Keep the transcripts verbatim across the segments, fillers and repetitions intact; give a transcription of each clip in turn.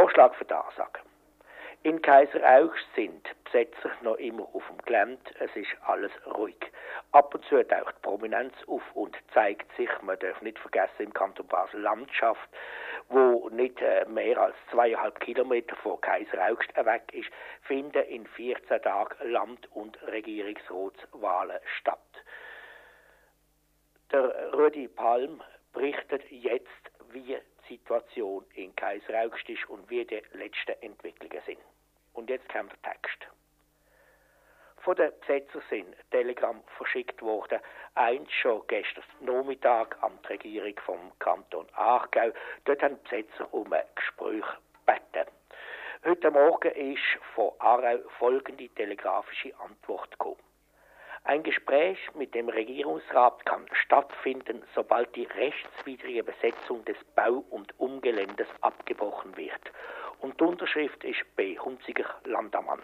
Vorschlag für die Ansage. In Kaiseraugst sind Besetzer noch immer auf dem Gelände, es ist alles ruhig. Ab und zu taucht Prominenz auf und zeigt sich, man darf nicht vergessen, im Kanton Basel Landschaft, wo nicht äh, mehr als zweieinhalb Kilometer vor Kaiseraugst weg ist, finden in vierzehn Tagen Land- und Regierungsratswahlen statt. Der Rudi Palm berichtet jetzt, wie die Situation in Kaiseraugst ist und wie die letzten Entwicklungen sind. Und jetzt kommt der Text. Von den Besetzern sind Telegramm verschickt worden, eins schon gestern Nachmittag an die Regierung vom Kanton Aargau. Dort haben die Besetzer um ein Gespräch gebeten. Heute Morgen ist von Aarau folgende telegrafische Antwort gekommen. Ein Gespräch mit dem Regierungsrat kann stattfinden, sobald die rechtswidrige Besetzung des Bau- und Umgeländes abgebrochen wird. Und die Unterschrift ist B. Hunziger Landamann.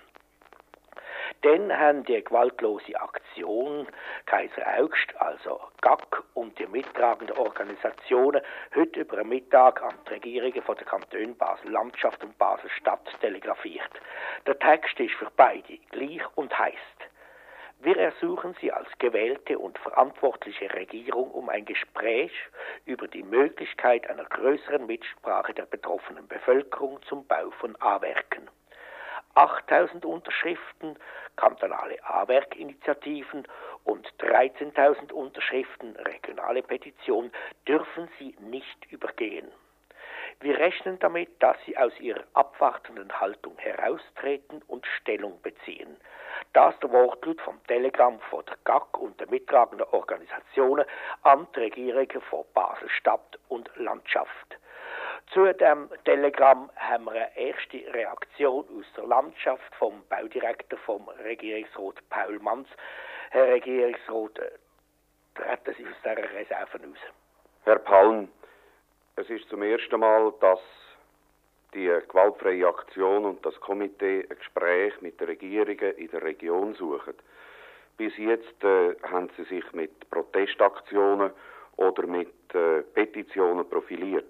Dann haben die gewaltlose Aktion Kaiseraugst, also G A C und die mittragenden Organisationen heute über den Mittag an die Regierungen von der Kantone Basel-Landschaft und Basel-Stadt telegrafiert. Der Text ist für beide gleich und heisst: Wir ersuchen Sie als gewählte und verantwortliche Regierung um ein Gespräch über die Möglichkeit einer größeren Mitsprache der betroffenen Bevölkerung zum Bau von A-Werken. achttausend Unterschriften, kantonale A-Werk-Initiativen und dreizehntausend Unterschriften, regionale Petition, dürfen Sie nicht übergehen. Wir rechnen damit, dass Sie aus Ihrer abwartenden Haltung heraustreten und Stellung beziehen. Das ist der Wortlaut vom Telegramm von der G A C und der mittragenden Organisationen an die Regierungen von Basel-Stadt und Landschaft. Zu dem Telegramm haben wir eine erste Reaktion aus der Landschaft vom Baudirektor vom Regierungsrat Paul Manz. Herr Regierungsrat, treten Sie aus dieser Reserve aus. Herr Palm, es ist zum ersten Mal, dass die gewaltfreie Aktion und das Komitee ein Gespräch mit den Regierungen in der Region suchen. Bis jetzt äh, haben sie sich mit Protestaktionen oder mit äh, Petitionen profiliert.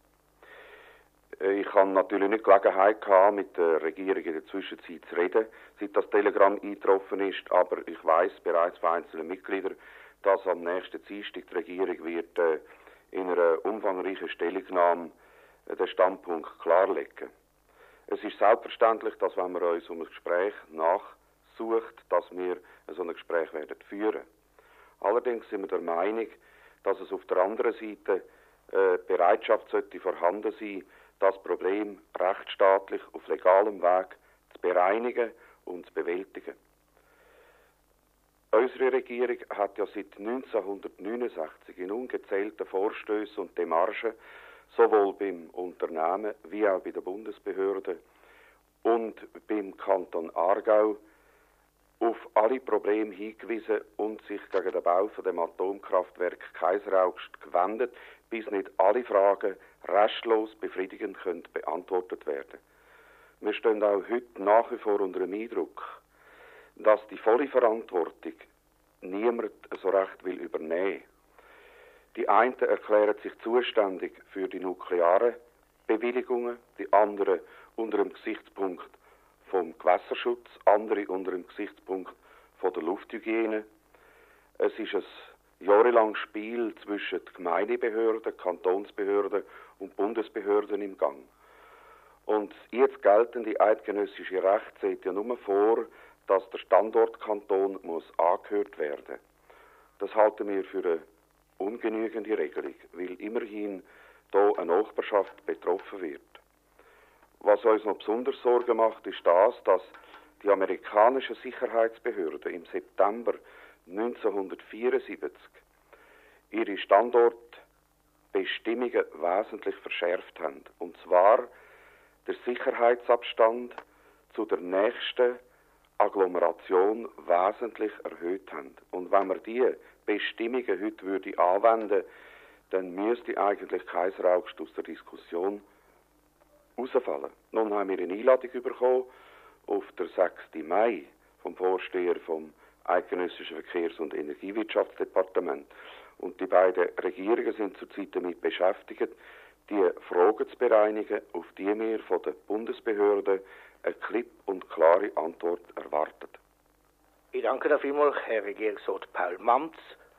Äh, ich habe natürlich nicht Gelegenheit gehabt, mit der Regierung in der Zwischenzeit zu reden, seit das Telegramm eingetroffen ist, aber ich weiss bereits von einzelnen Mitgliedern, dass am nächsten Dienstag die Regierung wird äh, in einer umfangreichen Stellungnahme den Standpunkt klarlegen. Es ist selbstverständlich, dass wenn wir uns um ein Gespräch nachsucht, dass wir so ein Gespräch werden führen. Allerdings sind wir der Meinung, dass es auf der anderen Seite äh, Bereitschaft sollte vorhanden sein, das Problem rechtsstaatlich auf legalem Weg zu bereinigen und zu bewältigen. Unsere Regierung hat ja seit neunzehnhundertneunundsechzig in ungezählten Vorstößen und Demarchen sowohl beim Unternehmen wie auch bei der Bundesbehörde und beim Kanton Aargau auf alle Probleme hingewiesen und sich gegen den Bau von dem Atomkraftwerk Kaiseraugst gewendet, bis nicht alle Fragen restlos befriedigend können beantwortet werden. Wir stehen auch heute nach wie vor unter dem Eindruck, dass die volle Verantwortung niemand so recht will übernehmen. Die einen erklären sich zuständig für die nuklearen Bewilligungen, die anderen unter dem Gesichtspunkt vom Gewässerschutz, andere unter dem Gesichtspunkt von der Lufthygiene. Es ist ein jahrelanges Spiel zwischen Gemeindebehörden, Kantonsbehörden und Bundesbehörden im Gang. Und das jetzt geltende eidgenössische Recht sieht ja nur vor, dass der Standortkanton muss angehört werden. Das halten wir für eine ungenügende Regelung, weil immerhin hier eine Nachbarschaft betroffen wird. Was uns noch besonders Sorgen macht, ist das, dass die amerikanischen Sicherheitsbehörden im September neunzehnhundertvierundsiebzig ihre Standortbestimmungen wesentlich verschärft haben. Und zwar der Sicherheitsabstand zu der nächsten Agglomeration wesentlich erhöht haben. Und wenn wir diese Bestimmungen heute würde anwenden, dann müsste eigentlich Kaiseraugst aus der Diskussion rausfallen. Nun haben wir eine Einladung bekommen auf der sechsten Mai vom Vorsteher vom Eidgenössischen Verkehrs- und Energiewirtschaftsdepartement. Und die beiden Regierungen sind zurzeit damit beschäftigt, die Fragen zu bereinigen, auf die wir von den Bundesbehörden eine klipp und klare Antwort erwarten. Ich danke dafür vielmals, Herr Regierungsrat Paul Mamz.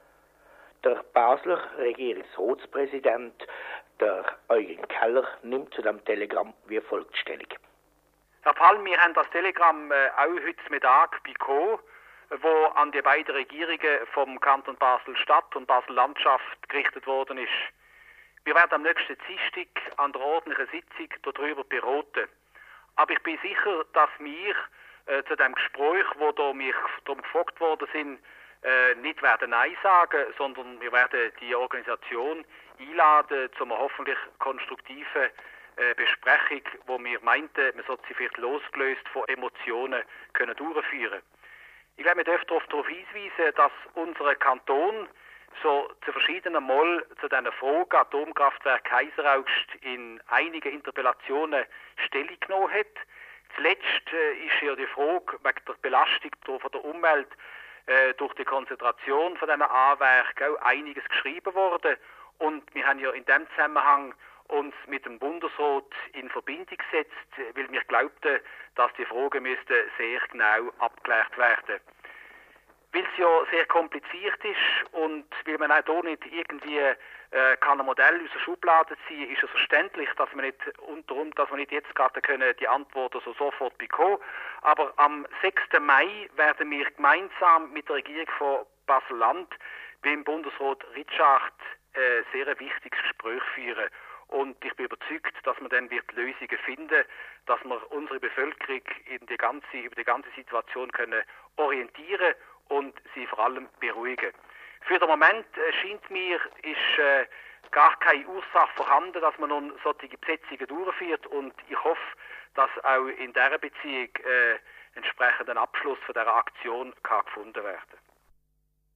Der Basler Regierungsratspräsident, der Eugen Keller, nimmt zu dem Telegramm wie folgt Stellung. Herr Palm, wir haben das Telegramm äh, auch heute Mittag bekommen, wo an die beiden Regierungen vom Kanton Basel-Stadt und Basel-Landschaft gerichtet worden ist. Wir werden am nächsten Dienstag an der ordentlichen Sitzung darüber beraten. Aber ich bin sicher, dass wir äh, zu dem Gespräch, wo da mich darum gefragt worden sind, äh, nicht werden Nein sagen, sondern wir werden die Organisation einladen zu einer hoffentlich konstruktiven äh, Besprechung, wo wir meinten, man sollte sie vielleicht losgelöst von Emotionen können durchführen. Ich glaube, wir dürfen darauf hinweisen, dass unser Kanton so zu verschiedenen Mal zu dieser Frage Atomkraftwerk Kaiseraugst in einigen Interpellationen Stellung genommen hat. Zuletzt äh, ist ja die Frage wegen der Belastung von der Umwelt äh, durch die Konzentration von diesen Anwerken auch einiges geschrieben worden. Und wir haben ja in dem Zusammenhang uns mit dem Bundesrat in Verbindung gesetzt, weil wir glaubten, dass die Frage müsste sehr genau abgeklärt werden. Weil es ja sehr kompliziert ist und weil man auch hier nicht irgendwie äh, kann ein Modell aus der Schublade ziehen, ist es verständlich, dass man nicht unterum, dass man nicht jetzt gerade können die Antworten so sofort bekommen. Aber am sechsten Mai werden wir gemeinsam mit der Regierung von Basel-Land beim Bundesrat Ritschard äh, sehr ein wichtiges Gespräch führen. Und ich bin überzeugt, dass man dann wird Lösungen finden, dass wir unsere Bevölkerung in die ganze, über die ganze Situation können orientieren und sie vor allem beruhigen. Für den Moment äh, scheint mir, ist äh, gar keine Ursache vorhanden, dass man nun solche Besetzungen durchführt und ich hoffe, dass auch in dieser Beziehung äh, entsprechend ein Abschluss von dieser Aktion kann gefunden werden.